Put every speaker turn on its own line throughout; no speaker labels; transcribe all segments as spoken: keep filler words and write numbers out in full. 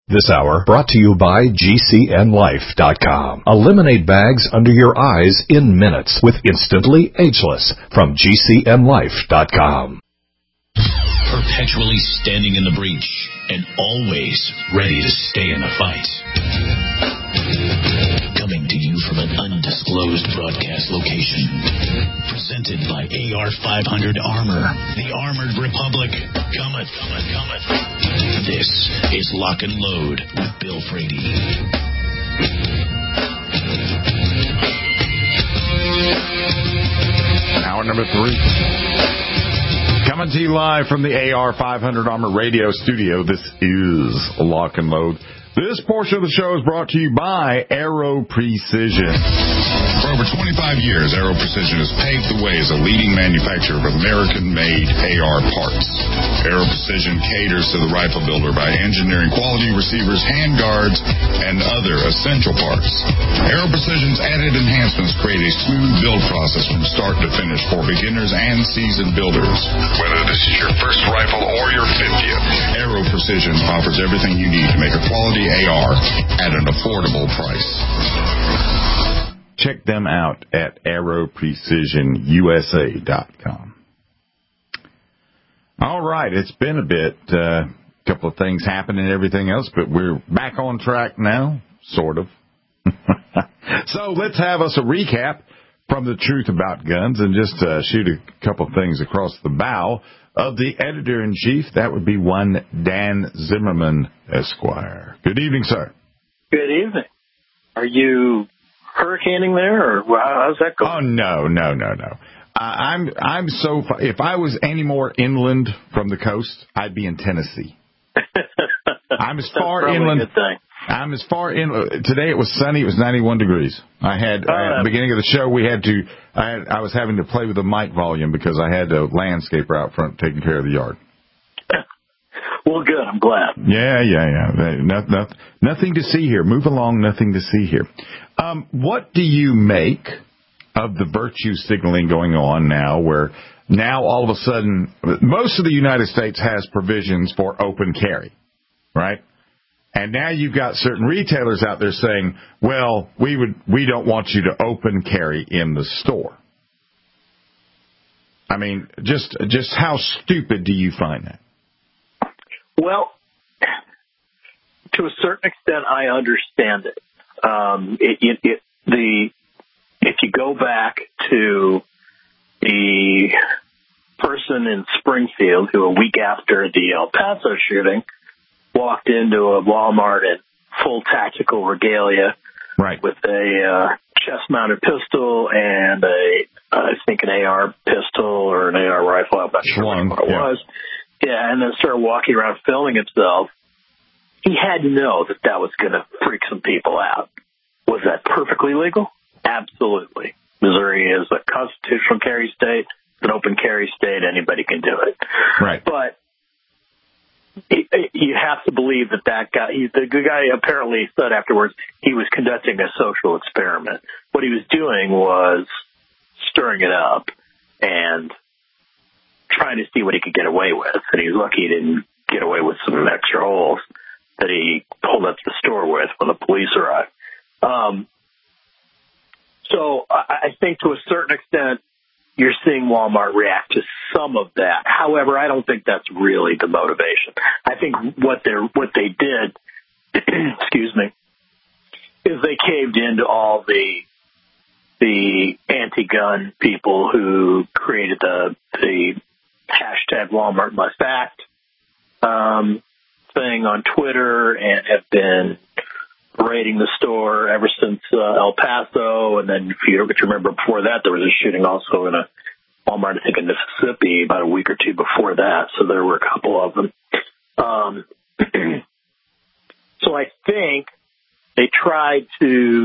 This hour brought to you by G C N Life dot com. Eliminate bags under your eyes in minutes with Instantly Ageless from G C N Life dot com.
Perpetually standing in the breach and always ready to stay in the fight. Coming to you from an undisclosed broadcast location. Presented by A R five hundred Armor, the Armored Republic. Cometh, cometh, cometh. This is Lock and Load with Bill Frady.
Hour number three. Coming to you live from the A R five hundred Armor Radio studio. This is Lock and Load. This portion of the show is brought to you by Aero Precision.
For over twenty-five years, Aero Precision has paved the way as a leading manufacturer of American-made A R parts. Aero Precision caters to the rifle builder by engineering quality receivers, handguards, and other essential parts. Aero Precision's added enhancements create a smooth build process from start to finish for beginners and seasoned builders. Whether this is your first rifle or your fiftieth, Aero Precision offers everything you need to make a quality A R at an affordable price.
Check them out at Aero Precision U S A dot com. All right, it's been a bit, a uh, couple of things happened and everything else, but we're back on track now, sort of. So let's have us a recap from The Truth About Guns and just uh, shoot a couple of things across the bow of the editor-in-chief. That would be one Dan Zimmerman, Esquire. Good evening, sir.
Good evening. Are you hurricaning there, or how's that going?
Oh, no, no, no, no. Uh, I'm I'm so far, if I was any more inland from the coast, I'd be in Tennessee. I'm as far inland.
A good thing.
I'm as far in. Today it was sunny. It was ninety-one degrees. I had uh, at the beginning of the show. We had to. I had, I was having to play with the mic volume because I had a landscaper out front taking care of the yard.
Well, good. I'm glad.
Yeah, yeah, yeah. No, no, nothing to see here. Move along. Nothing to see here. Um, what do you make of the virtue signaling going on now, where now all of a sudden most of the United States has provisions for open carry, right? And now you've got certain retailers out there saying, well, we would we don't want you to open carry in the store. I mean, just just how stupid do you find that?
Well, to a certain extent, I understand it. Um, it, it, it the if you go back to the person in Springfield who a week after the El Paso shooting walked into a Walmart in full tactical regalia,
right,
with a uh, chest-mounted pistol and a, uh, I think, an A R pistol or an A R rifle. I'm not sure what it
yeah.
was. Yeah, and then started walking around filming himself. He had to know that that was going to freak some people out. Was that perfectly legal? Absolutely. Missouri is a constitutional carry state. It's an open carry state. Anybody can do it.
Right.
But it, it, you have to believe that that guy, he, the guy apparently said afterwards he was conducting a social experiment. What he was doing was stirring it up and trying to see what he could get away with. And he was lucky he didn't get away with some extra holes that he pulled up the store with when the police arrived. Um, so I, I think to a certain extent, you're seeing Walmart react to some of that. However, I don't think that's really the motivation. I think what they what they did, excuse me, is they caved into all the the anti-gun people who created the the hashtag Walmart Must Act um, thing on Twitter and have been raiding the store ever since uh, El Paso. And then if you, if you remember before that, there was a shooting also in a Walmart, I think, in Mississippi about a week or two before that. So there were a couple of them. Um, so I think they tried to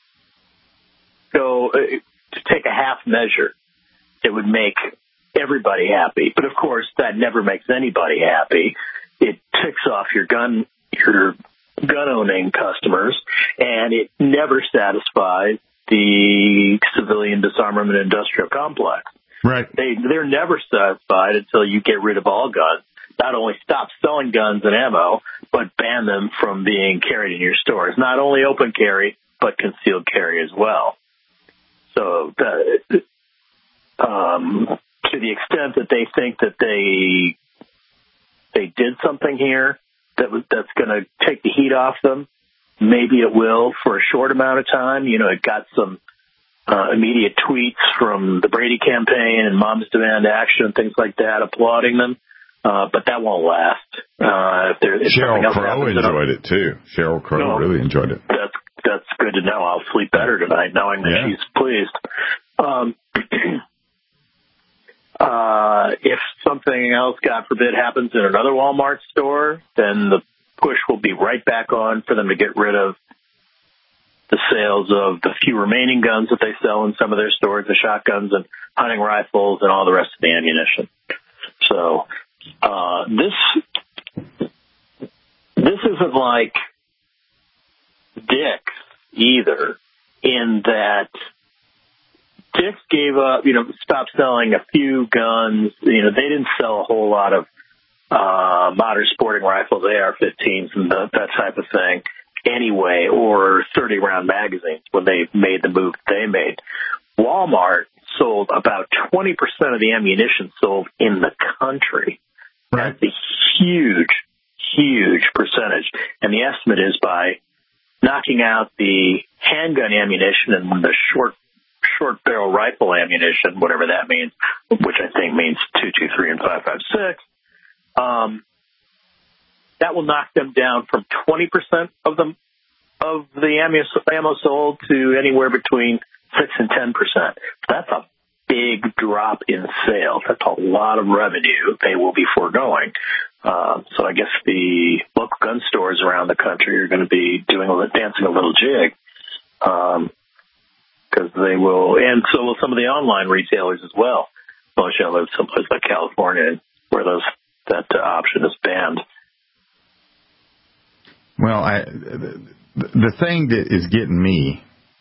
go uh, to take a half measure that would make everybody happy. But of course, that never makes anybody happy. It ticks off your gun, your gun-owning customers, and it never satisfies the civilian disarmament industrial complex.
Right.
They, they're never satisfied until you get rid of all guns. Not only stop selling guns and ammo, but ban them from being carried in your stores. Not only open carry, but concealed carry as well. So the, um, to the extent that they think that they they did something here that was, that's going to take the heat off them, maybe it will for a short amount of time. You know, it got some uh, immediate tweets from the Brady campaign and Moms Demand Action, things like that, applauding them. Uh, but that won't last. Uh, if there, if
Sheryl Crow enjoyed it too. Sheryl Crow no, really enjoyed it.
That's that's good to know. I'll sleep better tonight knowing that yeah. she's pleased. Um, uh, if something else, God forbid, happens in another Walmart store, then the push will be right back on for them to get rid of the sales of the few remaining guns that they sell in some of their stores, the shotguns and hunting rifles and all the rest of the ammunition. So uh, this this isn't like Dick's either, in that Dick's gave up, you know, stopped selling a few guns. You know, they didn't sell a whole lot of uh, modern sporting rifles, A R fifteens, and the, that type of thing anyway, or thirty round magazines when they made the move they made. Walmart sold about twenty percent of the ammunition sold in the country.
Right.
That's a huge, huge percentage. And the estimate is by knocking out the handgun ammunition and the short short barrel rifle ammunition, whatever that means, which I think means two two three and five five six, um, that will knock them down from twenty percent of the of the ammo sold to anywhere between six and ten percent. That's a big drop in sales. That's a lot of revenue they will be foregoing. Uh, so I guess the local gun stores around the country are going to be doing a, dancing a little jig, because um, they will, and so will some of the online retailers as well. Especially I live someplace like California where those that uh, option is banned.
Well, I, the, the thing that is getting me,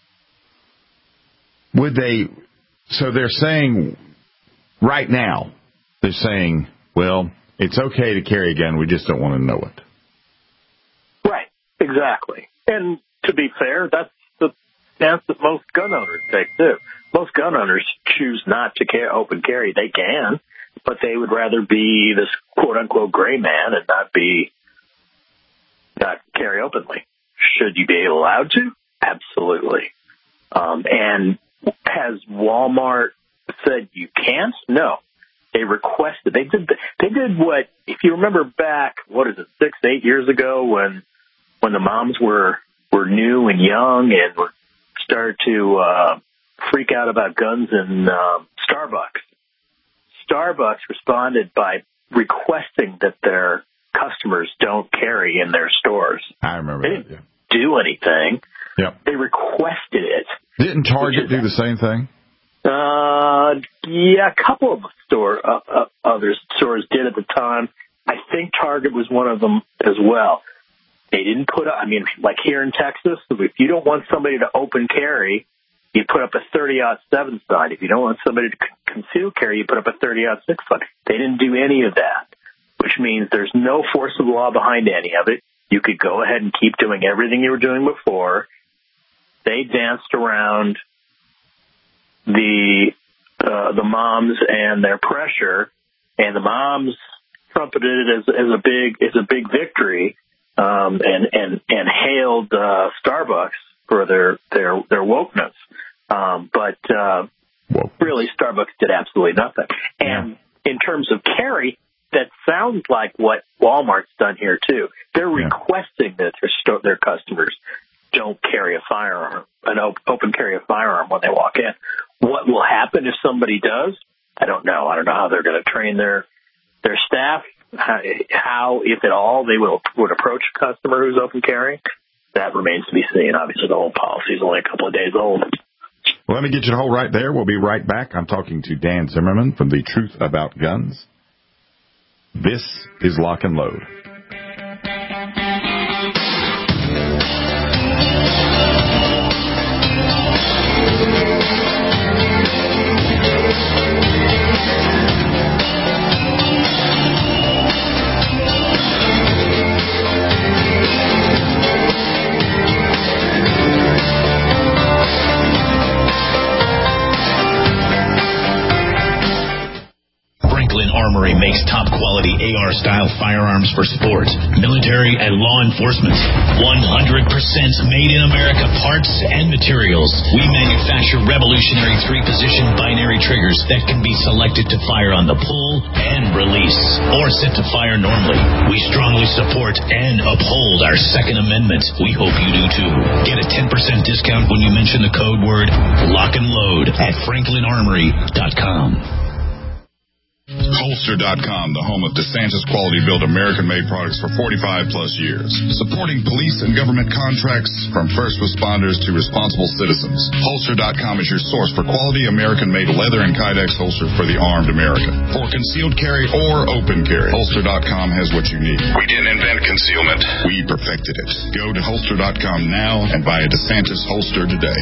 would they? So they're saying right now, they're saying, well, it's okay to carry a gun, we just don't want to know it.
Right, exactly. And to be fair, that's the stance that most gun owners take, too. Most gun owners choose not to carry, open carry. They can, but they would rather be this quote-unquote gray man and not be, not carry openly. Should you be allowed to? Absolutely. Um, and has Walmart said you can't? No. They requested. They did. They did what? If you remember back, what is it, six, eight years ago, when when the moms were were new and young and were started to uh, freak out about guns in uh, Starbucks. Starbucks responded by requesting that their customers don't carry in their stores.
I remember
they
that.
Didn't
yeah.
do anything.
Yep.
They requested it.
Didn't Target do the same thing?
Uh, yeah, a couple of store uh, uh, other stores did at the time. I think Target was one of them as well. They didn't put up, I mean, like here in Texas, if you don't want somebody to open carry, you put up a thirty aught seven sign. If you don't want somebody to conceal carry, you put up a thirty aught six sign. They didn't do any of that, which means there's no force of law behind any of it. You could go ahead and keep doing everything you were doing before. They danced around the uh, the moms and their pressure, and the moms trumpeted it as, as a big as a big victory, um, and and and hailed uh, Starbucks for their their their wokeness. Um, but uh, really, Starbucks did absolutely nothing. And yeah. in terms of carry, that sounds like what Walmart's done here too. They're yeah. requesting that their sto- their customers don't carry a firearm, an op- open carry a firearm when they walk in. What will happen if somebody does? I don't know. I don't know how they're going to train their their staff, how, how, if at all, they will would approach a customer who's open carrying. That remains to be seen. Obviously, the whole policy is only a couple of days old.
Well, let me get you to hold right there. We'll be right back. I'm talking to Dan Zimmerman from The Truth About Guns. This is Lock and Load.
R-style firearms for sport, military, and law enforcement. one hundred percent made in America parts and materials. We manufacture revolutionary three-position binary triggers that can be selected to fire on the pull and release, or set to fire normally. We strongly support and uphold our Second Amendment. We hope you do too. Get a ten percent discount when you mention the code word lock and load at franklin armory dot com.
Holster dot com, the home of DeSantis quality-built American-made products for forty-five plus years. Supporting police and government contracts from first responders to responsible citizens. Holster dot com is your source for quality American-made leather and Kydex holsters for the armed American. For concealed carry or open carry, Holster dot com has what you need. We didn't invent concealment. We perfected it. Go to Holster dot com now and buy a DeSantis holster today.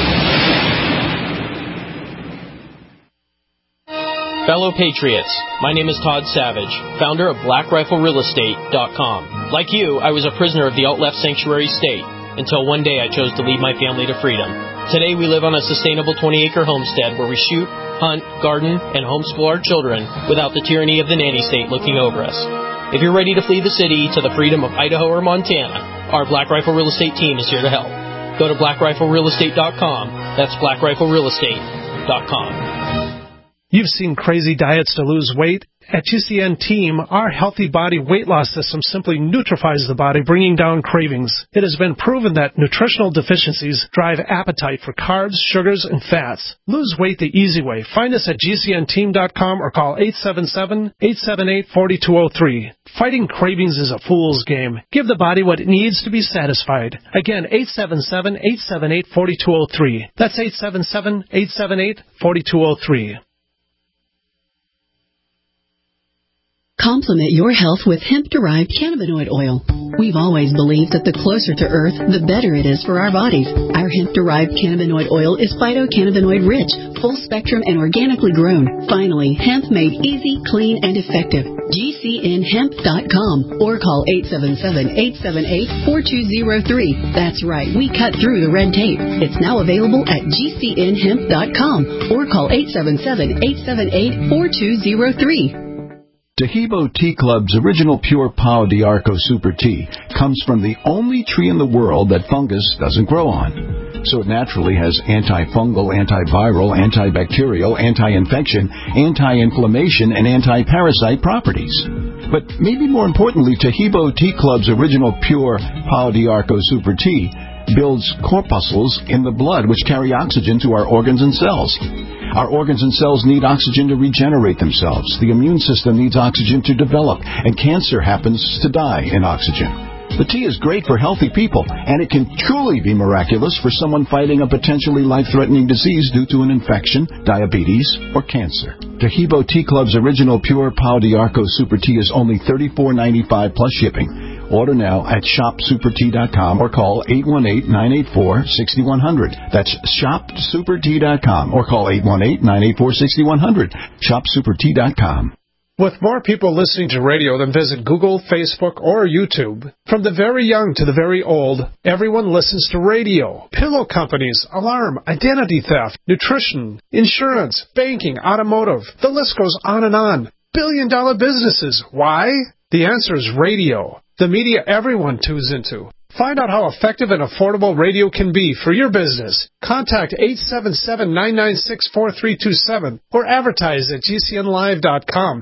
Fellow Patriots, my name is Todd Savage, founder of black rifle real estate dot com. Like you, I was a prisoner of the alt-left sanctuary state until one day I chose to lead my family to freedom. Today we live on a sustainable twenty-acre homestead where we shoot, hunt, garden, and homeschool our children without the tyranny of the nanny state looking over us. If you're ready to flee the city to the freedom of Idaho or Montana, our Black Rifle Real Estate team is here to help. Go to black rifle real estate dot com. That's black rifle real estate dot com.
You've seen crazy diets to lose weight. At G C N Team, our healthy body weight loss system simply neutralizes the body, bringing down cravings. It has been proven that nutritional deficiencies drive appetite for carbs, sugars, and fats. Lose weight the easy way. Find us at G C N team dot com or call eight seven seven, eight seven eight, four two zero three. Fighting cravings is a fool's game. Give the body what it needs to be satisfied. Again, eight seven seven, eight seven eight, four two zero three. That's eight seven seven, eight seven eight, four two zero three.
Complement your health with hemp-derived cannabinoid oil. We've always believed that the closer to Earth, the better it is for our bodies. Our hemp-derived cannabinoid oil is phytocannabinoid-rich, full-spectrum, and organically grown. Finally, hemp made easy, clean, and effective. G C N hemp dot com or call eight seven seven, eight seven eight, four two zero three. That's right, we cut through the red tape. It's now available at G C N hemp dot com or call eight seven seven, eight seven eight, four two zero three.
Tahibo Tea Club's original pure Pau d'Arco Super Tea comes from the only tree in the world that fungus doesn't grow on. So it naturally has antifungal, antiviral, antibacterial, anti-infection, anti-inflammation, and anti-parasite properties. But maybe more importantly, Tahibo Tea Club's original pure Pau d'Arco Super Tea builds corpuscles in the blood which carry oxygen to our organs and cells. Our organs and cells need oxygen to regenerate themselves. The immune system needs oxygen to develop, and cancer happens to die in oxygen. The tea is great for healthy people, and it can truly be miraculous for someone fighting a potentially life-threatening disease due to an infection, diabetes, or cancer. Tahibo Tea Club's original pure Pau d'Arco Super Tea is only thirty-four ninety-five plus shipping. Order now at shop super tea dot com or call eight one eight, nine eight four, six one zero zero. That's shop super tea dot com or call eight one eight, nine eight four, six one zero zero. shop super tea dot com.
With more people listening to radio than visit Google, Facebook, or YouTube, from the very young to the very old, everyone listens to radio. Pillow companies, alarm, identity theft, nutrition, insurance, banking, automotive. The list goes on and on. Billion dollar businesses. Why? The answer is radio. The media everyone tunes into. Find out how effective and affordable radio can be for your business. Contact eight seven seven, nine nine six, four three two seven or advertise at G C N live dot com.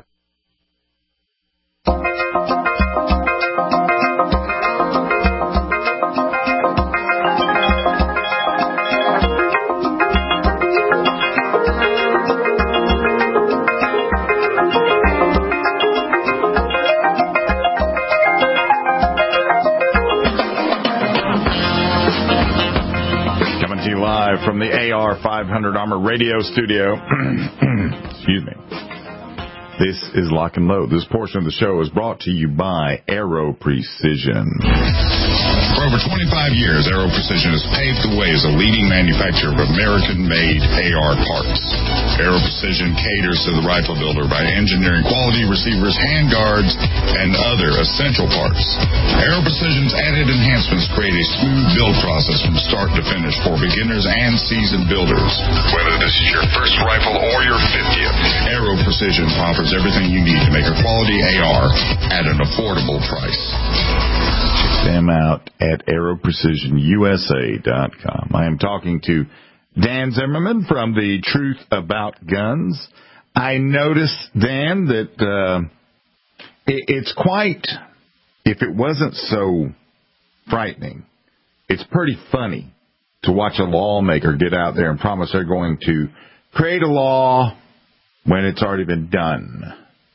Live from the A R five hundred Armor Radio Studio. Excuse me. This is Lock and Load. This portion of the show is brought to you by Aero Precision.
over twenty-five years, Aero Precision has paved the way as a leading manufacturer of American-made A R parts. Aero Precision caters to the rifle builder by engineering quality receivers, handguards, and other essential parts. Aero Precision's added enhancements create a smooth build process from start to finish for beginners and seasoned builders. Whether this is your first rifle or your fiftieth, Aero Precision offers everything you need to make a quality A R at an affordable price. Check them out at aero precision u s a dot com. I am talking to Dan Zimmerman from the Truth About Guns. I noticed, Dan, that uh, it, it's quite, if it wasn't so frightening, it's pretty funny to watch a lawmaker get out there and promise they're going to create a law when it's already been done.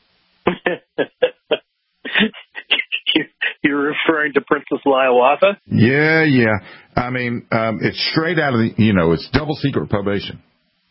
You're referring to Princess Hiawatha?
Yeah, yeah. I mean, um, it's straight out of the, you know, it's double secret probation.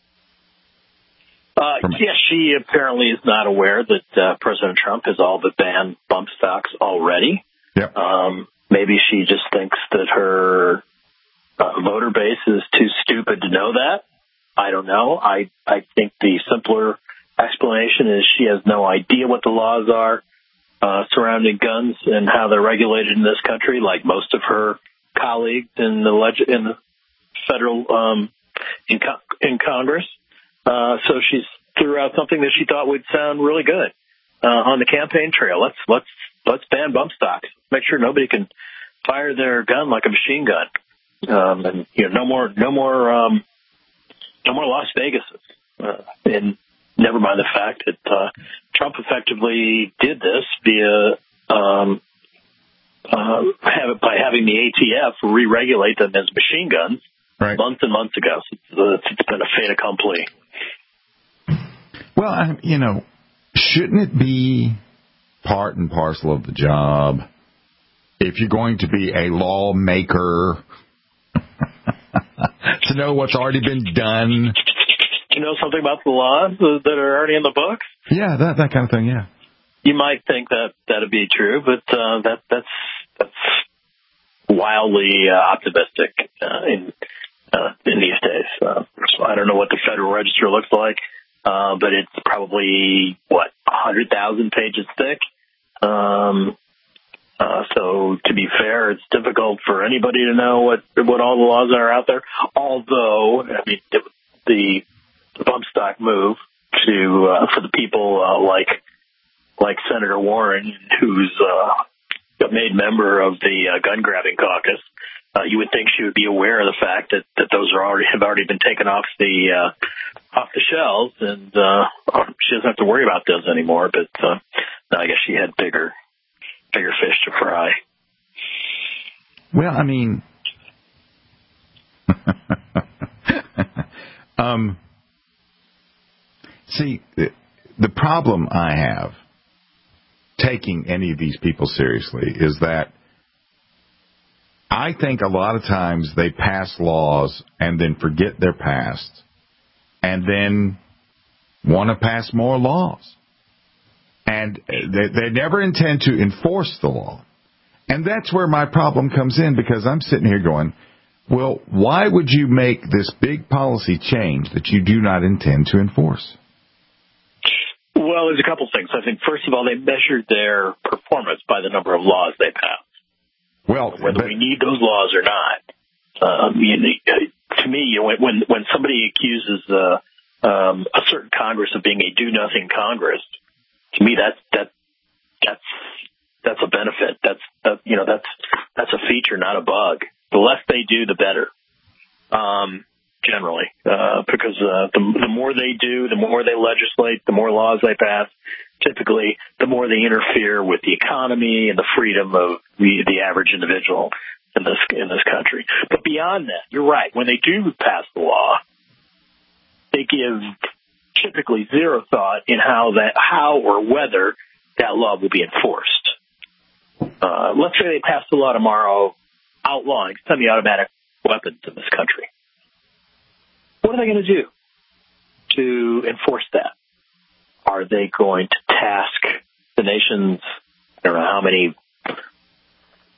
Uh, yeah, she apparently is not aware that uh, President Trump has all but banned bump stocks already.
Yep.
Um, maybe she just thinks that her uh, voter base is too stupid to know that. I don't know. I, I think the simpler explanation is she has no idea what the laws are uh, surrounding guns and how they're regulated in this country, like most of her colleagues in the leg- in the federal um, in, co- in Congress. Uh, so she threw out something that she thought would sound really good uh, on the campaign trail. Let's let's let's ban bump stocks. Make sure nobody can fire their gun like a machine gun. Um, and you know, no more no more um, no more Las Vegases. Uh, and never mind the fact that uh, Trump effectively did this via um, uh, have it by having the A T F re-regulate them as machine guns
right.
months and months ago. So it's, it's been a fait accompli.
Well, I, you know, shouldn't it be part and parcel of the job if you're going to be a lawmaker to know what's already been done?
You know something about the laws that are already in the books?
Yeah, that that kind of thing. Yeah.
You might think that that'd be true, but uh, that that's that's wildly uh, optimistic uh, in uh, in these days. Uh, so I don't know what the Federal Register looks like, uh, but it's probably what a hundred thousand pages thick. Um, uh, so to be fair, it's difficult for anybody to know what what all the laws are out there. Although, I mean, it, the the bump stock move to uh, for the people uh, like like Senator Warren, who's uh, a made member of the uh, gun grabbing caucus. Uh, you would think she would be aware of the fact that, that those are already have already been taken off the uh, off the shelves, and uh, she doesn't have to worry about those anymore. But uh, I guess she had bigger bigger fish to fry.
Well, I mean, um. See, the problem I have taking any of these people seriously is that I think a lot of times they pass laws and then forget their past and then want to pass more laws. And they, they never intend to enforce the law. And that's where my problem comes in, because I'm sitting here going, well, why would you make this big policy change that you do not intend to enforce?
Well, there's a couple things. I think, first of all, they measured their performance by the number of laws they passed.
Well,
whether
but,
we need those laws or not. Um, you know, to me, you know, when when somebody accuses uh, um, a certain Congress of being a do-nothing Congress, to me that that that's that's a benefit. That's that, you know that's that's a feature, not a bug. The less they do, the better. Um, generally, uh, because uh, the, the more they do, the more they legislate, the more laws they pass. Typically, the more they interfere with the economy and the freedom of the, the average individual in this in this country. But beyond that, you're right. When they do pass the law, they give typically zero thought in how that how or whether that law will be enforced. Uh, let's say they pass the law tomorrow outlawing semi-automatic weapons in this country. What are they going to do to enforce that? Are they going to task the nation's, I don't know how many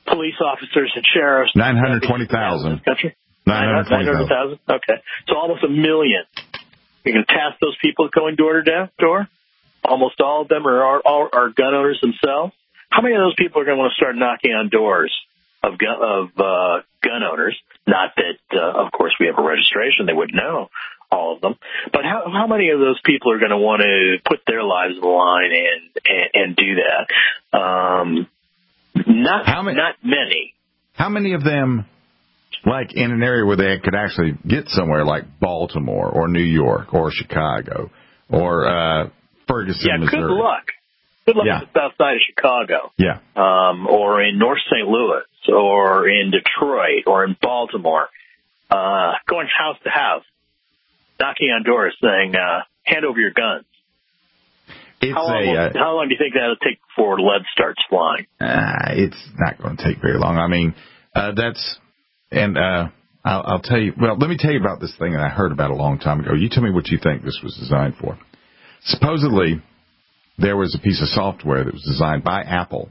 police officers and sheriffs.
nine hundred twenty thousand.
Country?
nine hundred
thousand. Okay. So almost a million. You're going to task those people going door to door? Almost all of them are, are, are gun owners themselves. How many of those people are going to want to start knocking on doors of gun, of uh, gun owners? Not that, uh, of course, we have a registration. They would know all of them. But how, how many of those people are going to want to put their lives on the line and, and, and do that? Um, not, how many, not many.
How many of them, like in an area where they could actually get somewhere like Baltimore or New York or Chicago or uh, Ferguson,
yeah,
Missouri?
Good luck. Good luck
yeah.
at the south side of Chicago.
Yeah.
Um, or in North Saint Louis or in Detroit or in Baltimore. Uh, going house to house, knocking on doors saying, uh, hand over your guns.
It's
how, long
a,
will,
uh,
how long do you think that'll take before lead starts flying?
Uh, it's not going to take very long. I mean, uh, that's, and uh, I'll, I'll tell you, well, let me tell you about this thing that I heard about a long time ago. You tell me what you think this was designed for. Supposedly, there was a piece of software that was designed by Apple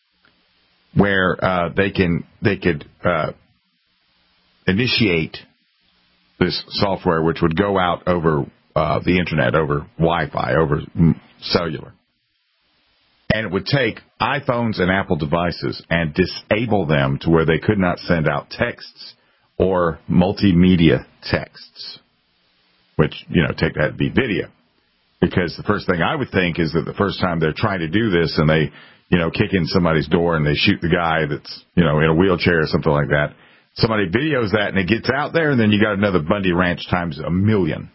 where uh, they can they could uh, initiate this software, which would go out over uh, the internet, over Wi-Fi, over cellular, and it would take iPhones and Apple devices and disable them to where they could not send out texts or multimedia texts, which, you know, take that to be video. Because the first thing I would think is that the first time they're trying to do this and they, you know, kick in somebody's door and they shoot the guy that's, you know, in a wheelchair or something like that, somebody videos that and it gets out there, and then you got another Bundy Ranch times a million.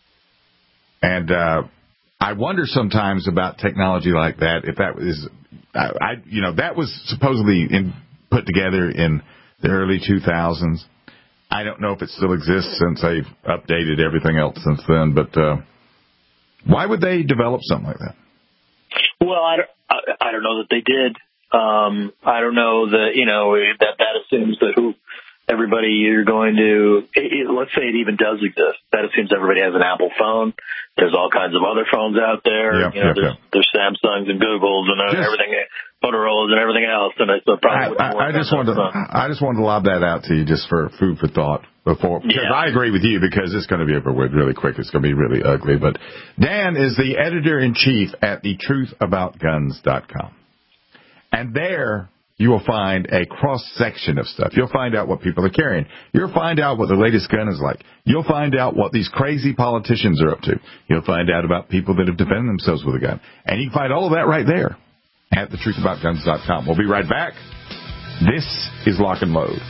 And uh, I wonder sometimes about technology like that, if that was, I, I you know, that was supposedly in, put together in the early two thousands. I don't know if it still exists since they've updated everything else since then, but uh, why would they develop something like that?
Well, I don't, I, I don't know that they did. Um, I don't know that, you know, that that assumes that who everybody you're going to, it, let's say it even does exist. That assumes everybody has an Apple phone. There's all kinds of other phones out there.
Yeah,
you know,
yeah,
there's,
yeah.
there's Samsungs and Googles and
Just,
everything, Motorola's and everything else. And I, so probably
I, I, I just wanted to, I just wanted to lob that out to you just for food for thought before, because
yeah.
I agree with you, because it's going to be over with really quick. It's going to be really ugly. But Dan is the editor-in-chief at the truth about guns dot com. And there you will find a cross-section of stuff. You'll find out what people are carrying. You'll find out what the latest gun is like. You'll find out what these crazy politicians are up to. You'll find out about people that have defended themselves with a gun. And you can find all of that right there at the truth about guns dot com. We'll be right back. This is Lock and Load.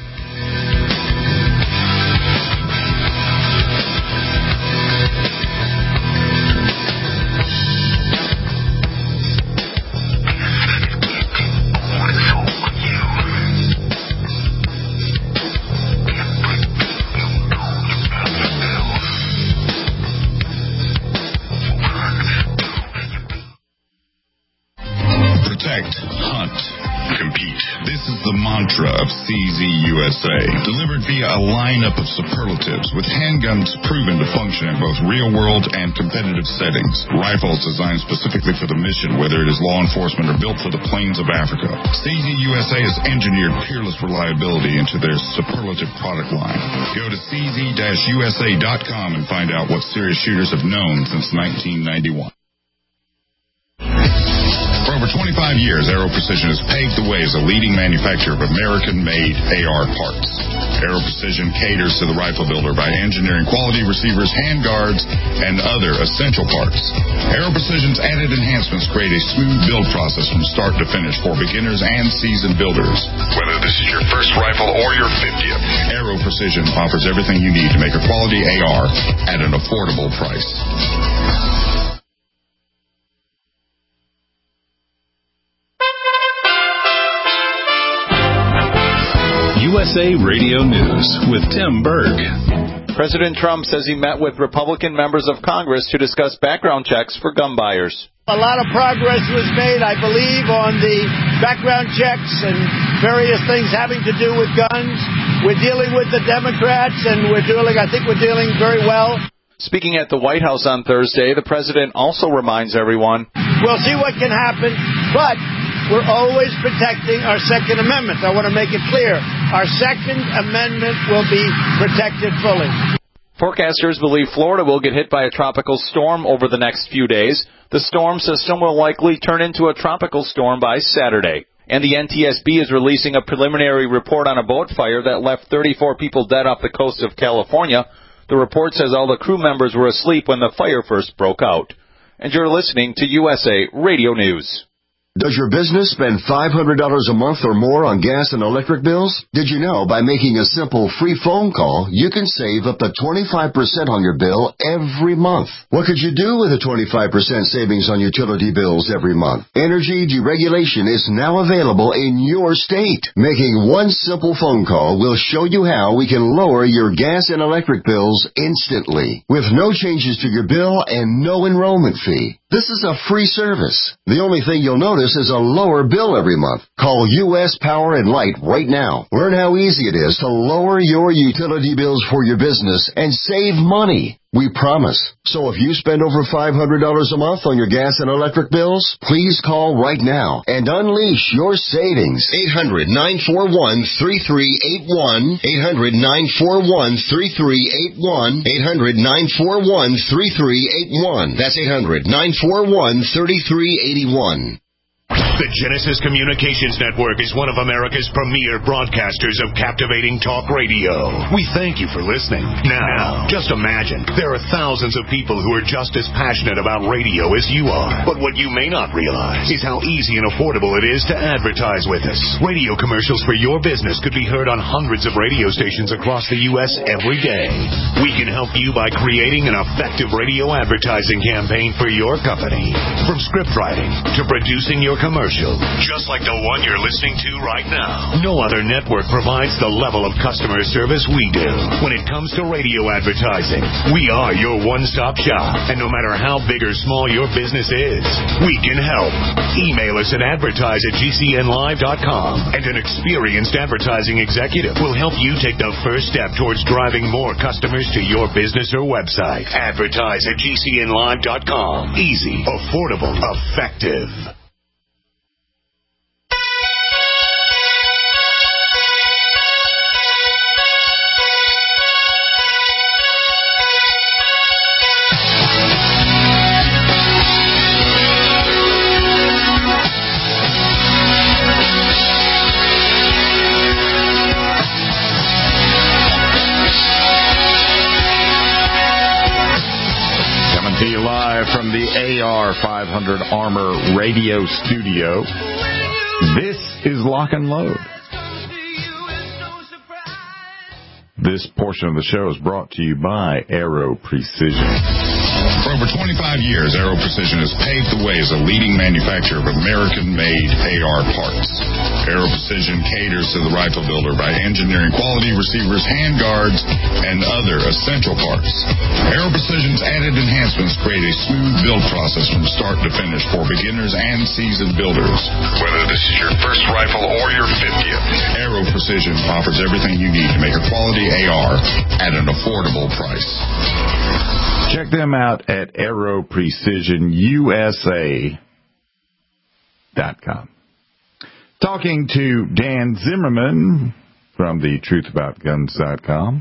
Of C Z U S A, delivered via a lineup of superlatives with handguns proven to function in both real-world and competitive settings. Rifles designed specifically for the mission, whether it is law enforcement or built for the plains of Africa. C Z U S A has engineered peerless reliability into their superlative product line. Go to C Z U S A dot com and find out what serious shooters have known since nineteen ninety-one. For over twenty-five years, Aero Precision has paved the way as a leading manufacturer of American-made A R parts. Aero Precision caters to the rifle builder by engineering quality receivers, handguards, and other essential parts. Aero Precision's added enhancements create a smooth build process from start to finish for beginners and seasoned builders. Whether this is your first rifle or your fiftieth, Aero Precision offers everything you need to make a quality A R at an affordable price.
U S A Radio News with Tim Berg.
President Trump says he met with Republican members of Congress to discuss background checks for gun buyers.
A lot of progress was made, I believe, on the background checks and various things having to do with guns. We're dealing with the Democrats, and we're dealing, I think we're dealing very well.
Speaking at the White House on Thursday, the president also reminds everyone,
we'll see what can happen, but we're always protecting our Second Amendment. I want to make it clear. Our Second Amendment will be protected fully.
Forecasters believe Florida will get hit by a tropical storm over the next few days. The storm system will likely turn into a tropical storm by Saturday. And the N T S B is releasing a preliminary report on a boat fire that left thirty-four people dead off the coast of California. The report says all the crew members were asleep when the fire first broke out. And you're listening to U S A Radio News.
Does your business spend five hundred dollars a month or more on gas and electric bills? Did you know by making a simple free phone call, you can save up to twenty-five percent on your bill every month? What could you do with a twenty-five percent savings on utility bills every month? Energy deregulation is now available in your state. Making one simple phone call will show you how we can lower your gas and electric bills instantly, with no changes to your bill and no enrollment fee. This is a free service. The only thing you'll notice is a lower bill every month. Call U S Power and Light right now. Learn how easy it is to lower your utility bills for your business and save money. We promise. So if you spend over five hundred dollars a month on your gas and electric bills, please call right now and unleash your savings. eight hundred, nine four one, three three eight one. eight hundred, nine four one, three three eight one. eight hundred, nine four one, three three eight one. That's eight hundred, nine four one, three three eight one.
The Genesis Communications Network is one of America's premier broadcasters of captivating talk radio. We thank you for listening. Now, just imagine, there are thousands of people who are just as passionate about radio as you are. But what you may not realize is how easy and affordable it is to advertise with us. Radio commercials for your business could be heard on hundreds of radio stations across the U S every day. We can help you by creating an effective radio advertising campaign for your company. From script writing to producing your commercial, just like the one you're listening to right now. No other network provides the level of customer service we do. When it comes to radio advertising, we are your one-stop shop. And no matter how big or small your business is, we can help. Email us at advertise at G C N live dot com, and an experienced advertising executive will help you take the first step towards driving more customers to your business or website. Advertise at G C N live dot com. Easy, affordable, effective.
From the A R five hundred Armor Radio Studio, this is Lock and Load. This portion of the show is brought to you by Aero Precision.
For over twenty-five years, Aero Precision has paved the way as a leading manufacturer of American-made A R parts. Aero Precision caters to the rifle builder by engineering quality receivers, handguards, and other essential parts. Aero Precision's added enhancements create a smooth build process from start to finish for beginners and seasoned builders. Whether this is your first rifle or your fiftieth, Aero Precision offers everything you need to make a quality A R at an affordable price.
Check them out at aero precision U S A dot com. Talking to Dan Zimmerman from the truth about guns dot com.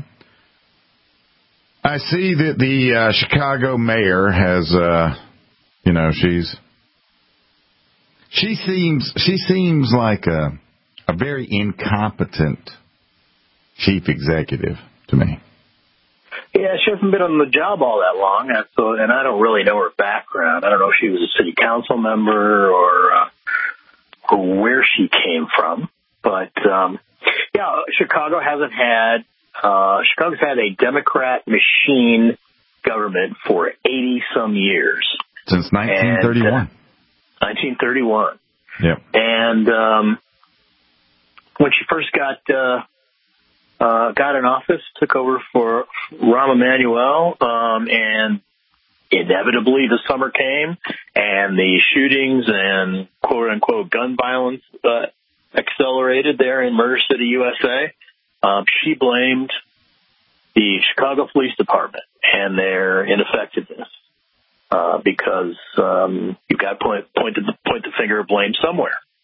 I see that the uh, Chicago mayor has, uh, you know, she's she seems she seems like a a very incompetent chief executive to me.
Yeah, she hasn't been on the job all that long, and so and I don't really know her background. I don't know if she was a city council member or uh, or where she came from. But um, yeah, Chicago hasn't had uh, Chicago's had a Democrat machine government for eighty some years
since nineteen thirty-one.
Uh, nineteen thirty-one.
Yep.
And um, when she first got. Uh, Uh, got in office, took over for Rahm Emanuel, um, and inevitably the summer came, and the shootings and quote-unquote gun violence uh, accelerated there in Murder City, U S A. Um, she blamed the Chicago Police Department and their ineffectiveness uh, because um, you've got to point, point, the, point the finger of blame somewhere.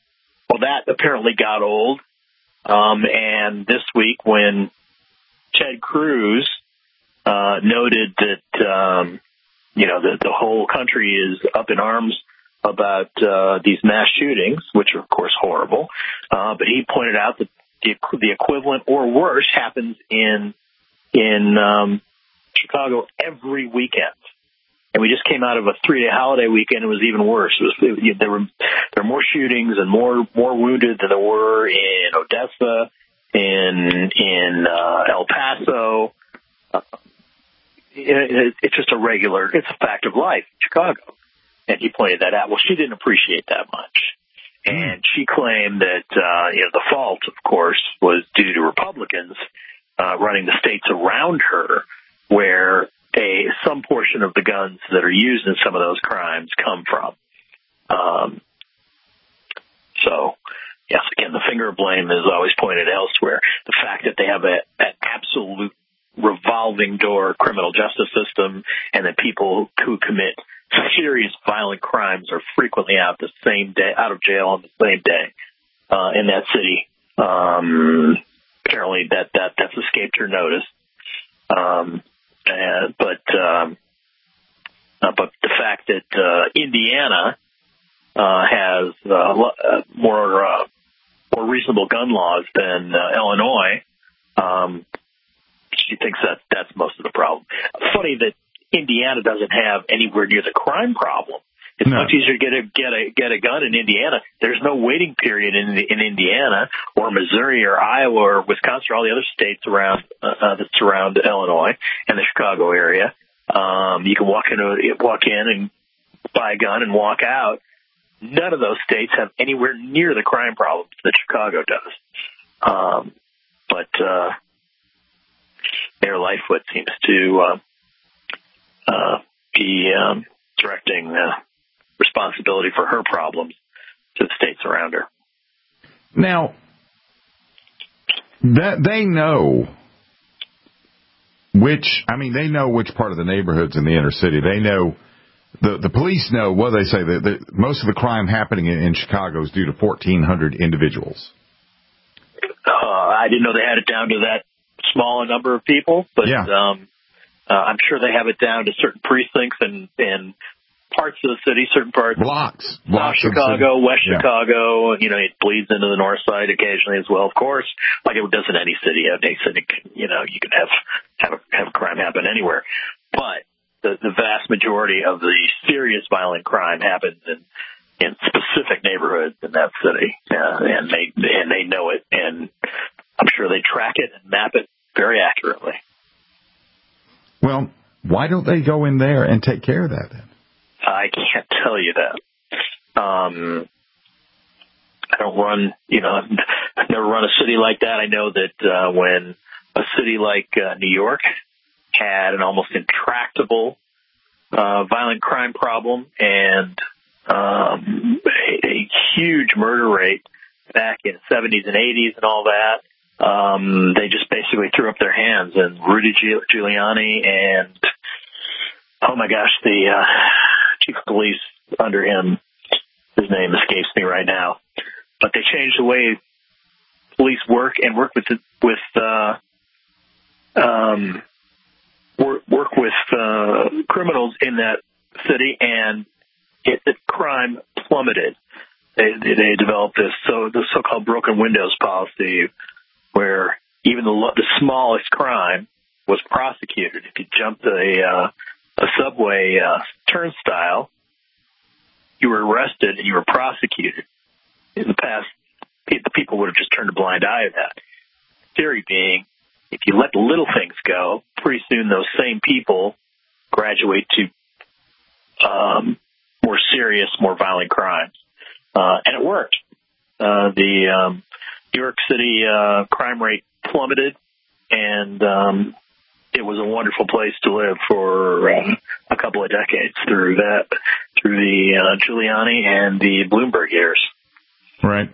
Well, that apparently got old. Um, and this week when Ted Cruz uh, noted that, um, you know, that the whole country is up in arms about uh, these mass shootings, which are, of course, horrible. Uh, but he pointed out that the, the equivalent or worse happens in in um, Chicago every weekend. And we just came out of a three-day holiday weekend. It was even worse. It was, it, there were there were more shootings and more more wounded than there were in Odessa, in in uh, El Paso. Uh, it, it, it's just a regular. It's a fact of life in Chicago. And he pointed that out. Well, she didn't appreciate that much, and she claimed that uh, you know the fault, of course, was due to Republicans uh, running the states around her, where a some portion of the guns that are used in some of those crimes come from. Um, so, yes, again, the finger of blame is always pointed elsewhere. The fact that they have a, an absolute revolving door criminal justice system, and that people who commit serious violent crimes are frequently out the same day, out of jail on the same day uh, in that city. Um, apparently, that that that's escaped her notice. Um, Uh, but um, uh, but the fact that uh, Indiana uh, has uh, more uh, more reasonable gun laws than uh, Illinois, um, she thinks that that's most of the problem. Funny that Indiana doesn't have anywhere near the crime problem. It's no. much easier to get a get a get a gun in Indiana. There's no waiting period in in Indiana or Missouri or Iowa or Wisconsin or all the other states around uh, that surround Illinois and the Chicago area. Um, you can walk in walk in and buy a gun and walk out. None of those states have anywhere near the crime problems that Chicago does. Um, but uh, Mayor Lightfoot seems to uh, uh, be um, directing Uh, responsibility for her problems to the states around her.
Now, that they know which, I mean, they know which part of the neighborhoods in the inner city. They know, the the police know, what they say, that the, most of the crime happening in, in Chicago is due to fourteen hundred individuals.
Uh, I didn't know they had it down to that small a number of people, but yeah. um, uh, I'm sure they have it down to certain precincts and, and parts of the city, certain parts.
Blocks.
South Chicago, West yeah. Chicago, you know, it bleeds into the north side occasionally as well, of course, like it does in any city. Any city, you know, you can have, have, a, have a crime happen anywhere. But the, the vast majority of the serious violent crime happens in, in specific neighborhoods in that city. Uh, and they, and they know it. And I'm sure they track it and map it very accurately.
Well, why don't they go in there and take care of that then?
I can't tell you that. Um, I don't run, you know, I've never run a city like that. I know that uh, when a city like uh, New York had an almost intractable uh, violent crime problem and um, a, a huge murder rate back in the seventies and eighties and all that, um, they just basically threw up their hands. And Rudy Giuliani and, oh my gosh, the uh, chief of police under him, his name escapes me right now, but they changed the way police work and work with the, with uh, um, work, work with uh, criminals in that city, and it, it, crime plummeted. They, they developed this so the so-called broken windows policy, where even the the smallest crime was prosecuted. If you jumped a uh, a subway uh, turnstile, you were arrested and you were prosecuted. In the past, the people would have just turned a blind eye to that. Theory being, if you let the little things go, pretty soon those same people graduate to um, more serious, more violent crimes. Uh, and it worked. Uh, the um, New York City uh, crime rate plummeted, and um, it was a wonderful place to live for uh, a couple of decades through that, through the uh, Giuliani and the Bloomberg years.
Right.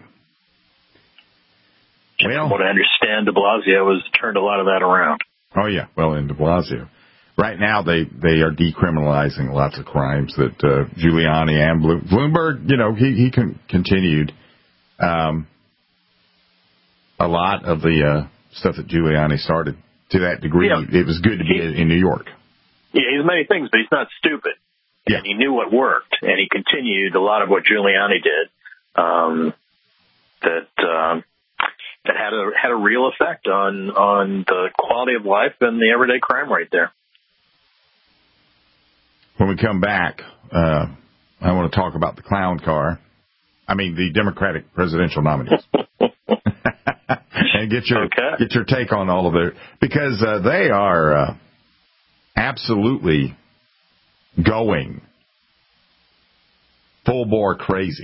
And well, from what I understand, de Blasio has turned a lot of that around.
Oh, yeah. Well, in de Blasio. Right now, they, they are decriminalizing lots of crimes that uh, Giuliani and Bloomberg, you know, he, he con- continued. um, a lot of the uh, stuff that Giuliani started. To that degree, yeah. It was good to be he, in New York.
Yeah, he's many things, but he's not stupid. Yeah. And he knew what worked, and he continued a lot of what Giuliani did. Um, that um, that had a had a real effect on on the quality of life and the everyday crime rate there.
When we come back, uh, I want to talk about the clown car. I mean, the Democratic presidential nominees. And get your okay. get your take on all of it, because uh, they are uh, absolutely going full bore crazy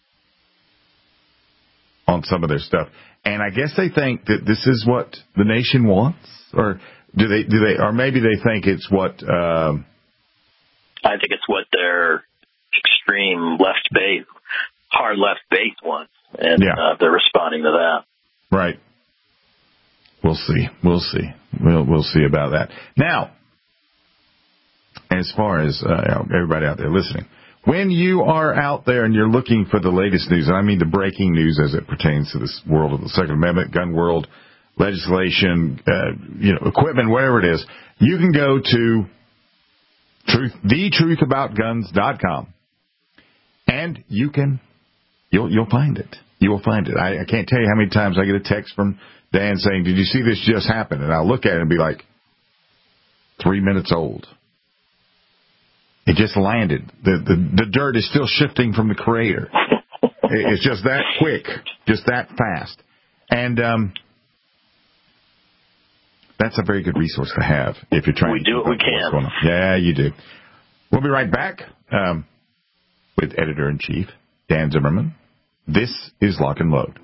on some of their stuff. And I guess they think that this is what the nation wants, or do they do they or maybe they think it's what um,
I think it's what their extreme left base, hard left base wants, and yeah. uh, they're responding to that.
Right. We'll see. We'll see. We'll we'll see about that. Now, as far as uh, everybody out there listening, when you are out there and you're looking for the latest news, and I mean the breaking news as it pertains to this world of the Second Amendment, gun world, legislation, uh, you know, equipment, whatever it is, you can go to truth, the truth about guns dot com, and you can you'll you'll find it. You will find it. I, I can't tell you how many times I get a text from Dan saying, "Did you see this just happen?" And I'll look at it and be like, three minutes old. It just landed. The, the, the dirt is still shifting from the crater. It's just that quick, just that fast. And um, that's a very good resource to have if you're trying
we
to
do what we can.
Yeah, you do. We'll be right back um, with Editor-in-Chief Dan Zimmerman. This is Lock and Load.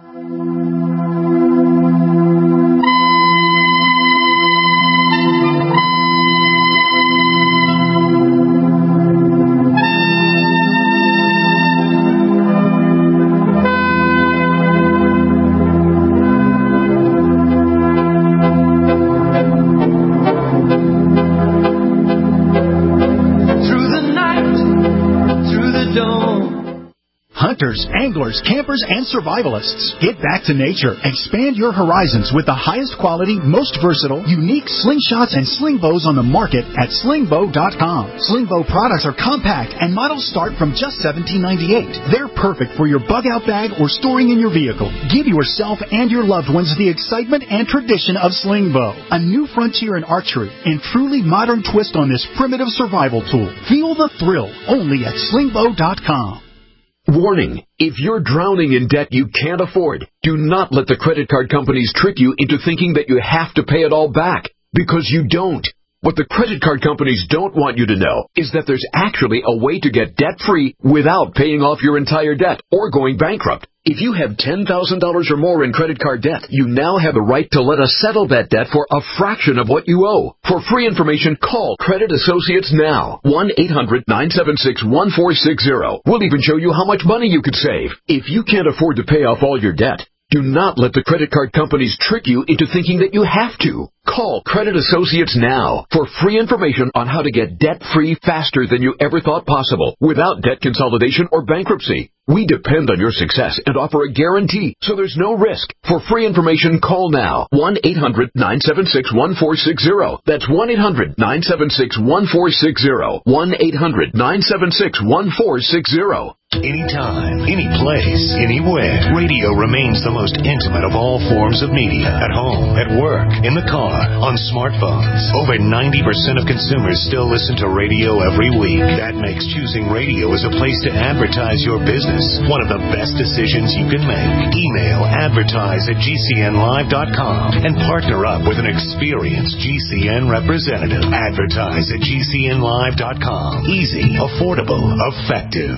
Hunters, anglers, campers, and survivalists. Get back to nature. Expand your horizons with the highest quality, most versatile, unique slingshots and sling bows on the market at sling bow dot com. Sling bow products are compact and models start from just seventeen ninety-eight. They're perfect for your bug out bag or storing in your vehicle. Give yourself and your loved ones the excitement and tradition of sling bow, a new frontier in archery and truly modern twist on this primitive survival tool. Feel the thrill only at sling bow dot com.
Warning, if you're drowning in debt you can't afford, do not let the credit card companies trick you into thinking that you have to pay it all back, because you don't. What the credit card companies don't want you to know is that there's actually a way to get debt-free without paying off your entire debt or going bankrupt. If you have ten thousand dollars or more in credit card debt, you now have the right to let us settle that debt for a fraction of what you owe. For free information, call Credit Associates now. one eight hundred nine seven six one four six zero. We'll even show you how much money you could save. If you can't afford to pay off all your debt, do not let the credit card companies trick you into thinking that you have to. Call Credit Associates now for free information on how to get debt-free faster than you ever thought possible without debt consolidation or bankruptcy. We depend on your success and offer a guarantee, so there's no risk. For free information, call now. one eight hundred nine seven six one four six zero. That's one eight hundred nine seven six one four six zero. one eight hundred nine seven six one four six zero.
Anytime, any place, anywhere. Radio remains the most intimate of all forms of media. At home, at work, in the car, on smartphones. Over ninety percent of consumers still listen to radio every week. That makes choosing radio as a place to advertise your business one of the best decisions you can make. Email advertise at G C N live dot com and partner up with an experienced G C N representative. Advertise at G C N live dot com. Easy, affordable, effective.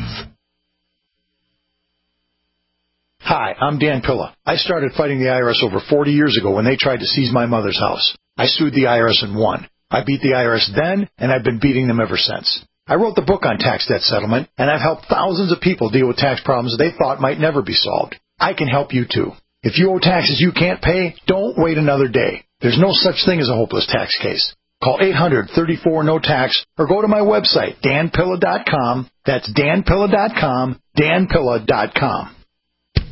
Hi, I'm Dan Pilla. I started fighting the I R S over forty years ago when they tried to seize my mother's house. I sued the I R S and won. I beat the I R S then, and I've been beating them ever since. I wrote the book on tax debt settlement, and I've helped thousands of people deal with tax problems they thought might never be solved. I can help you too. If you owe taxes you can't pay, don't wait another day. There's no such thing as a hopeless tax case. Call eight hundred thirty-four no tax or go to my website, dan pilla dot com. That's dan pilla dot com, dan pilla dot com.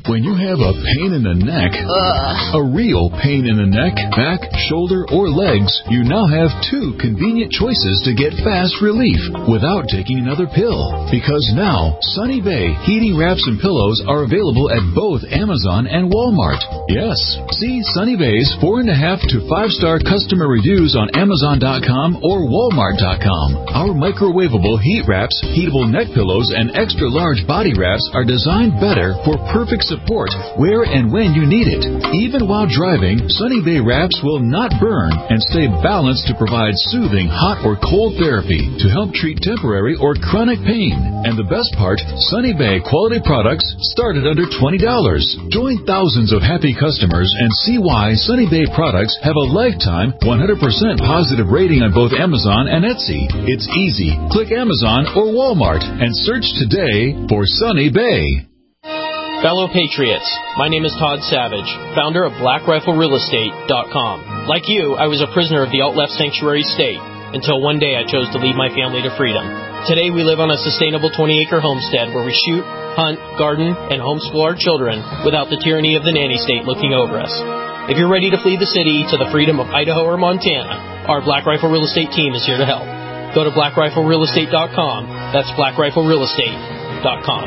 When you have a pain in the neck,
Ugh.
a real pain in the neck, back, shoulder, or legs, you now have two convenient choices to get fast relief without taking another pill. Because now, Sunny Bay heating wraps and pillows are available at both Amazon and Walmart. Yes, see Sunny Bay's four and a half to five star customer reviews on Amazon dot com or Walmart dot com. Our microwavable heat wraps, heatable neck pillows, and extra large body wraps are designed better for perfect support where and when you need it. Even while driving, Sunny Bay wraps will not burn and stay balanced to provide soothing hot or cold therapy to help treat temporary or chronic pain. And the best part, Sunny Bay quality products start at under twenty dollars. Join thousands of happy customers and see why Sunny Bay products have a lifetime one hundred percent positive rating on both Amazon and Etsy. It's easy. Click Amazon or Walmart and search today for Sunny Bay.
Fellow Patriots, my name is Todd Savage, founder of Black Rifle Real Estate dot com. Like you, I was a prisoner of the alt-left sanctuary state until one day I chose to lead my family to freedom. Today we live on a sustainable twenty acre homestead where we shoot, hunt, garden, and homeschool our children without the tyranny of the nanny state looking over us. If you're ready to flee the city to the freedom of Idaho or Montana, our Black Rifle Real Estate team is here to help. Go to Black Rifle Real Estate dot com. That's Black Rifle Real Estate dot com.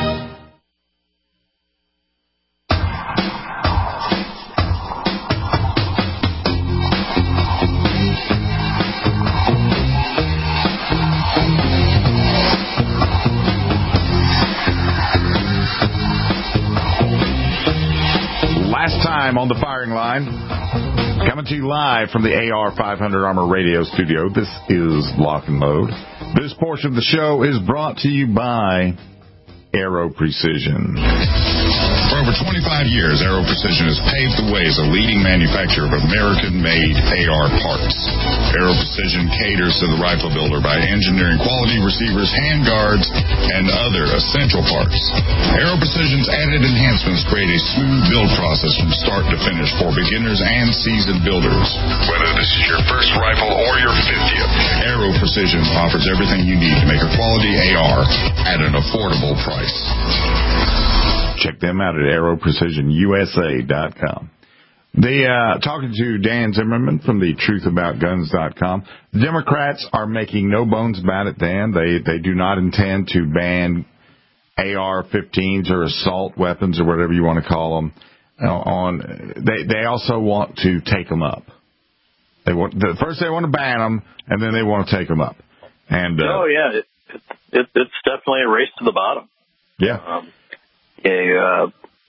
Last time on the firing line, coming to you live from the A R five hundred Armor Radio Studio. This is Lock and Load. This portion of the show is brought to you by Aero Precision.
For over twenty-five years, Aero Precision has paved the way as a leading manufacturer of American-made A R parts. Aero Precision caters to the rifle builder by engineering quality receivers, handguards, and other essential parts. Aero Precision's added enhancements create a smooth build process from start to finish for beginners and seasoned builders. Whether this is your first rifle or your fiftieth, Aero Precision offers everything you need to make a quality A R at an affordable price.
Check them out at Aero Precision U S A dot com. The, uh, talking to Dan Zimmerman from the truth about guns dot com. Democrats are making no bones about it, Dan. They, they do not intend to ban A R fifteens or assault weapons or whatever you want to call them. Uh, on, they, they also want to take them up. They want, the, first they want to ban them and then they want to take them up. And, uh,
oh yeah, it, it, it's definitely a race to the bottom.
Yeah.
Um, a, uh,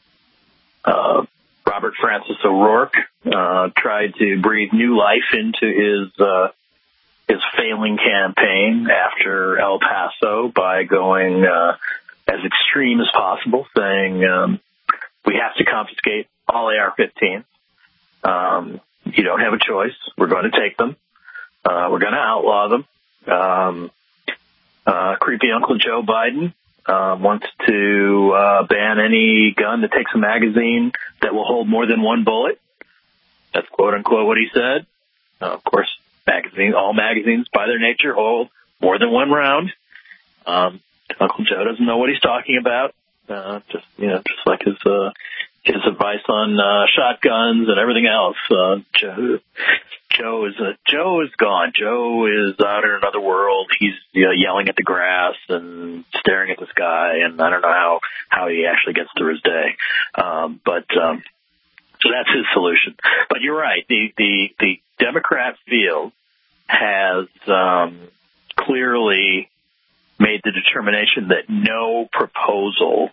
uh, Robert Francis O'Rourke uh, tried to breathe new life into his uh, his failing campaign after El Paso by going uh, as extreme as possible, saying um, we have to confiscate all A R fifteens. Um, you don't have a choice. We're going to take them. Uh, we're going to outlaw them. Um, uh, creepy Uncle Joe Biden Uh, wants to uh, ban any gun that takes a magazine that will hold more than one bullet. That's quote unquote what he said. Uh, of course, magazines, all magazines by their nature hold more than one round. Um, Uncle Joe doesn't know what he's talking about. Uh, just you know, just like his uh, his advice on uh, shotguns and everything else. Uh, Joe, Joe is uh, Joe is gone. Joe is out in another world. He's you know, yelling at the grass and staring at the sky, and I don't know how how he actually gets through his day. Um, but um, so that's his solution. But you're right. The the the Democrat field has um, clearly made the determination that no proposal,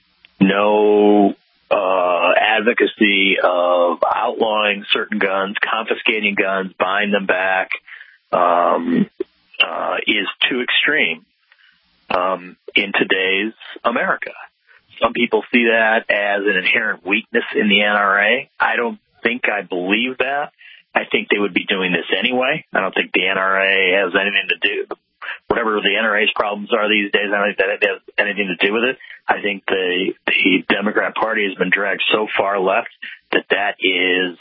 no uh, advocacy of outlawing certain guns, confiscating guns, buying them back, um, uh, is too extreme um, in today's America. Some people see that as an inherent weakness in the N R A. I don't think I believe that. I think they would be doing this anyway. I don't think the N R A has anything to do whatever the N R A's problems are these days. I don't think that it has anything to do with it. I think the the Democrat Party has been dragged so far left that that is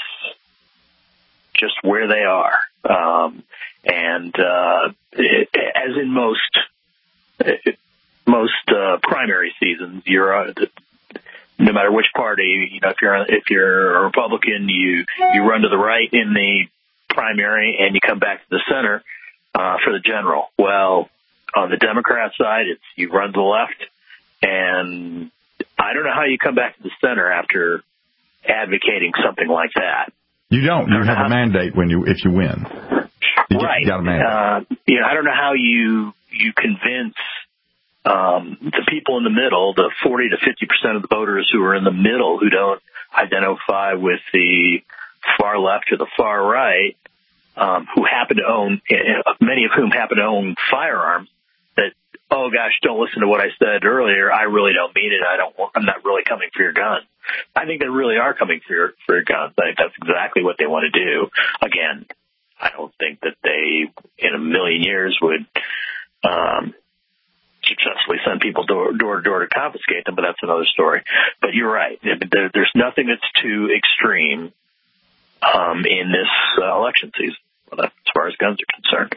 just where they are. Um, and uh, it, as in most most uh, primary seasons, you're uh, no matter which party, you know, if you're if you're a Republican, you you run to the right in the primary and you come back to the center uh, for the general. Well, on the Democrat side, it's you run to the left, and I don't know how you come back to the center after advocating something like that.
You don't. You have a mandate when you if you win. You
right.
Get, you got a mandate.
Uh, you know, I don't know how you you convince um, the people in the middle, the forty to fifty percent of the voters who are in the middle who don't identify with the far left or the far right, um, who happen to own, many of whom happen to own firearms, that, oh gosh, don't listen to what I said earlier. I really don't mean it. I don't want, I'm not really coming for your gun. I think they really are coming for your, for your guns. I think that's exactly what they want to do. Again, I don't think that they, in a million years, would um, successfully send people door, door to door to confiscate them, but that's another story. But you're right. There, there's nothing that's too extreme um, in this uh, election season, as far as guns are concerned.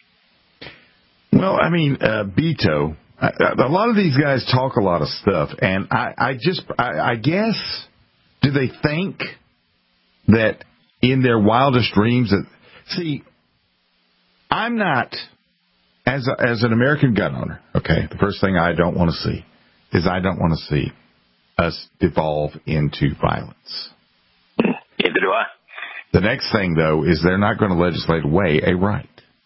Well, I mean, uh, Beto, I, a lot of these guys talk a lot of stuff, and I, I just, I, I guess, do they think that in their wildest dreams that, see, I'm not, as a, as an American gun owner, okay, the first thing I don't want to see is I don't want to see us devolve into violence.
Neither do I.
The next thing, though, is they're not going to legislate away a right.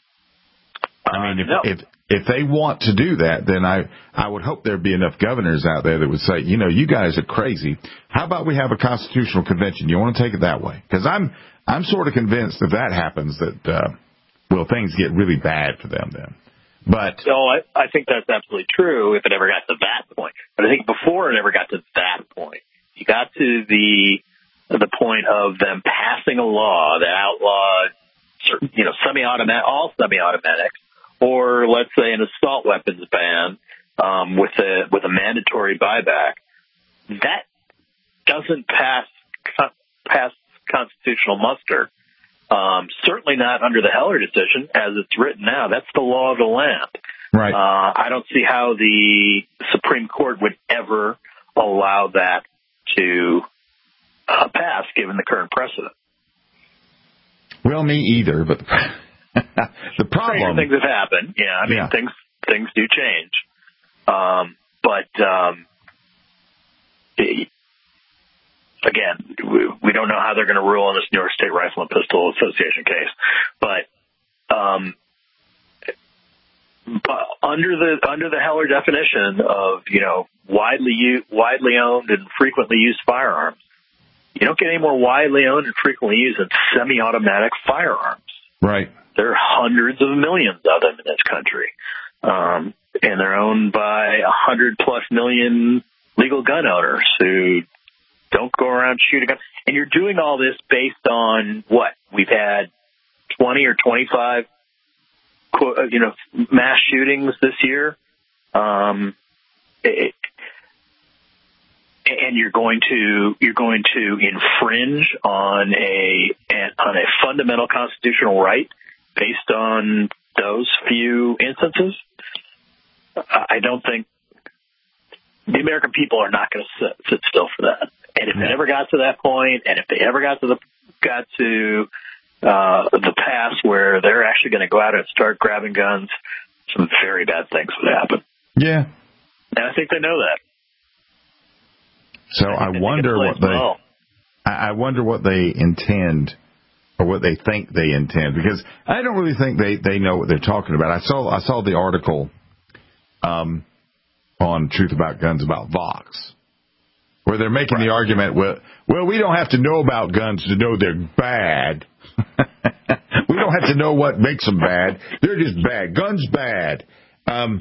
I mean, if,
no.
if if they want to do that, then I, I would hope there'd be enough governors out there that would say, you know, you guys are crazy. How about we have a constitutional convention? You want to take it that way? Because I'm I'm sort of convinced if that happens that, uh, well, things get really bad for them then. But
no, I, I think that's absolutely true if it ever got to that point. But I think before it ever got to that point, you got to the the point of them passing a law that outlawed certain, you know, semi-automatic, all semi-automatics, or let's say an assault weapons ban um, with a with a mandatory buyback. That doesn't pass pass constitutional muster. Um, certainly not under the Heller decision as it's written now. That's the law of the land.
Right.
Uh, I don't see how the Supreme Court would ever allow that to uh, pass, given the current precedent.
Well, me either, but the problem...
Stranger things have happened. Yeah, I mean,
yeah.
things things do change. Um, but, um, it, again, we, we don't know how they're going to rule on this New York State Rifle and Pistol Association case. But, um, but under the under the Heller definition of, you know, widely u- widely owned and frequently used firearms, you don't get any more widely owned and frequently used than semi-automatic firearms.
Right.
There are hundreds of millions of them in this country. Um, and they're owned by a hundred plus million legal gun owners who don't go around shooting guns. And you're doing all this based on what? We've had twenty or twenty-five, you know, mass shootings this year. Um, it, and you're going to you're going to infringe on a on a fundamental constitutional right based on those few instances. I don't think the American people are not going to sit, sit still for that. And if
yeah.
it ever got to that point, and if they ever got to the got to uh, the pass where they're actually going to go out and start grabbing guns, some very bad things would happen.
Yeah,
and I think they know that.
So I, I wonder what they, well. I wonder what they intend, or what they think they intend, because I don't really think they, they know what they're talking about. I saw I saw the article, um, on Truth About Guns about Vox, where they're making right. the argument, well, well, we don't have to know about guns to know they're bad. We don't have to know what makes them bad. They're just bad. Guns bad. Um,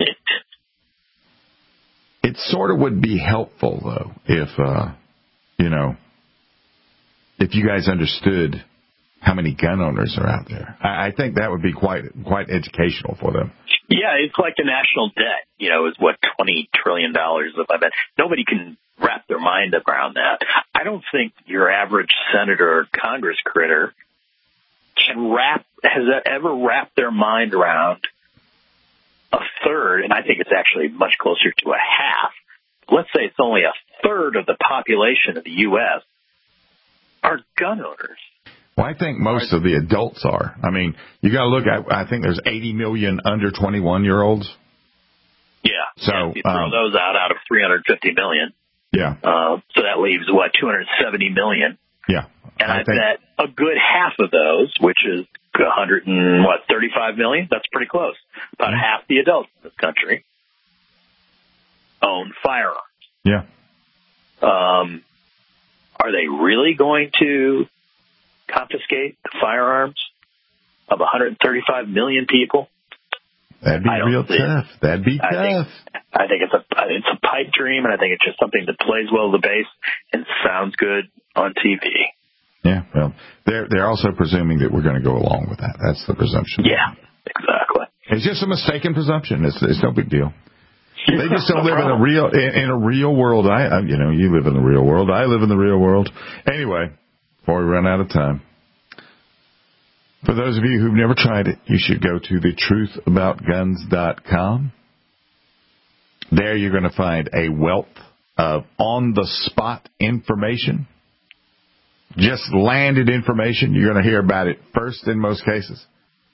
It sort of would be helpful, though, if, uh, you know, if you guys understood how many gun owners are out there. I, I think that would be quite quite educational for them.
Yeah, it's like the national debt, you know, is what, twenty trillion dollars. If I bet. Nobody can wrap their mind around that. I don't think your average senator or Congress critter can wrap, has ever wrapped their mind around a third, and I think it's actually much closer to a half, let's say it's only a third of the population of the U S, are gun owners.
Well, I think most of the adults are. I mean, you got to look at, I think there's eighty million under twenty-one-year-olds.
Yeah.
So
if you throw
um,
those out out of three hundred fifty million.
Yeah.
Uh, so that leaves, what, two hundred seventy million.
Yeah.
And I,
I think,
bet a good half of those, which is one hundred and, what, thirty-five million? That's pretty close. About mm-hmm. half the adults in this country own firearms.
Yeah.
Um, are they really going to confiscate the firearms of one hundred thirty-five million people?
That'd be real tough. It. That'd be
I
tough.
Think, I think it's a it's a pipe dream, and I think it's just something that plays well to the base and sounds good on T V.
Yeah, well, they're they're also presuming that we're going to go along with that. That's the presumption.
Yeah, exactly.
It's just a mistaken presumption. It's it's no big deal. They just don't live in a real in, in a real world. I, I you know you live in the real world. I live in the real world. Anyway, before we run out of time, for those of you who've never tried it, you should go to the truth about guns dot com. There you're going to find a wealth of on-the-spot information, just landed information. You're going to hear about it first in most cases.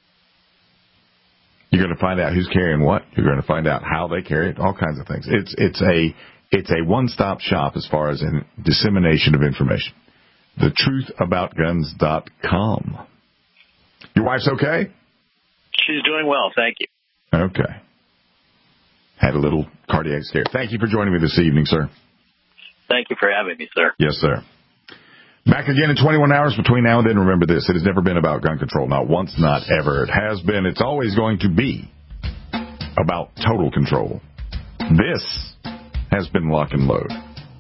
You're going to find out who's carrying what. You're going to find out how they carry it, all kinds of things. It's it's a it's a one-stop shop as far as in dissemination of information. the truth about guns dot com. Your wife's okay?
She's doing well, thank you.
Okay. Had a little cardiac scare. Thank you for joining me this evening, sir.
Thank you for having me, sir.
Yes, sir. Back again in twenty-one hours between now and then. Remember this, it has never been about gun control. Not once, not ever. It has been. It's always going to be about total control. This has been Lock and Load.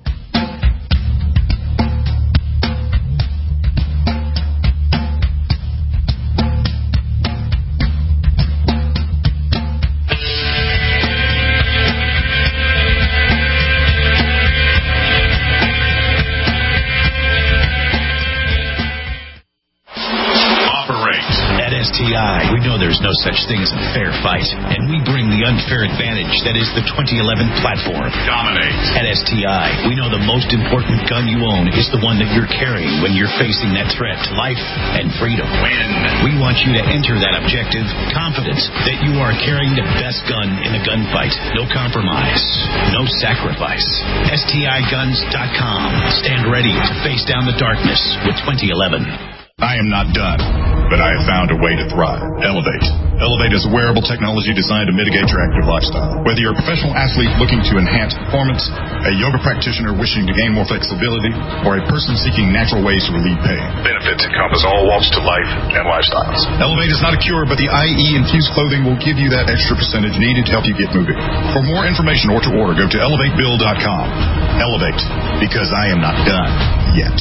We know there's no such thing as a fair fight, and we bring the unfair advantage that is the twenty eleven platform.
Dominate.
At S T I, we know the most important gun you own is the one that you're carrying when you're facing that threat to life and freedom.
Win.
We want you to enter that objective confident that you are carrying the best gun in the gunfight. No compromise, no sacrifice. S T I guns dot com. Stand ready to face down the darkness with twenty eleven.
I am not done, but I have found a way to thrive. Elevate. Elevate is a wearable technology designed to mitigate your active lifestyle. Whether you're a professional athlete looking to enhance performance, a yoga practitioner wishing to gain more flexibility, or a person seeking natural ways to relieve pain, benefits encompass all walks to life and lifestyles. Elevate is not a cure, but the I E-infused clothing will give you that extra percentage needed to help you get moving. For more information or to order, go to elevate bill dot com. Elevate, because I am not done yet.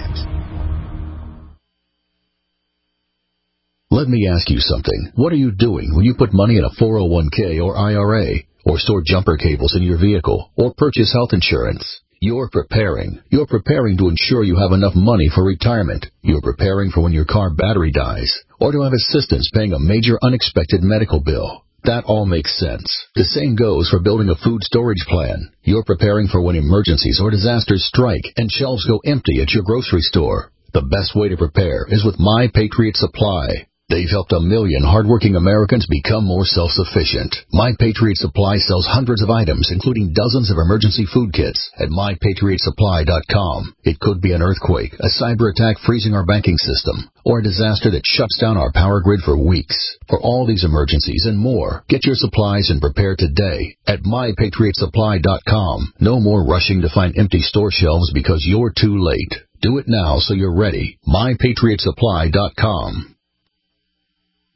Let me ask you something. What are you doing when you put money in a four oh one k or I R A, or store jumper cables in your vehicle, or purchase health insurance? You're preparing. You're preparing to ensure you have enough money for retirement. You're preparing for when your car battery dies, or to have assistance paying a major unexpected medical bill. That all makes sense. The same goes for building a food storage plan. You're preparing for when emergencies or disasters strike and shelves go empty at your grocery store. The best way to prepare is with My Patriot Supply. They've helped a million hardworking Americans become more self-sufficient. My Patriot Supply sells hundreds of items, including dozens of emergency food kits at my patriot supply dot com. It could be an earthquake, a cyber attack freezing our banking system, or a disaster that shuts down our power grid for weeks. For all these emergencies and more, get your supplies and prepare today at my patriot supply dot com. No more rushing to find empty store shelves because you're too late. Do it now so you're ready. my patriot supply dot com.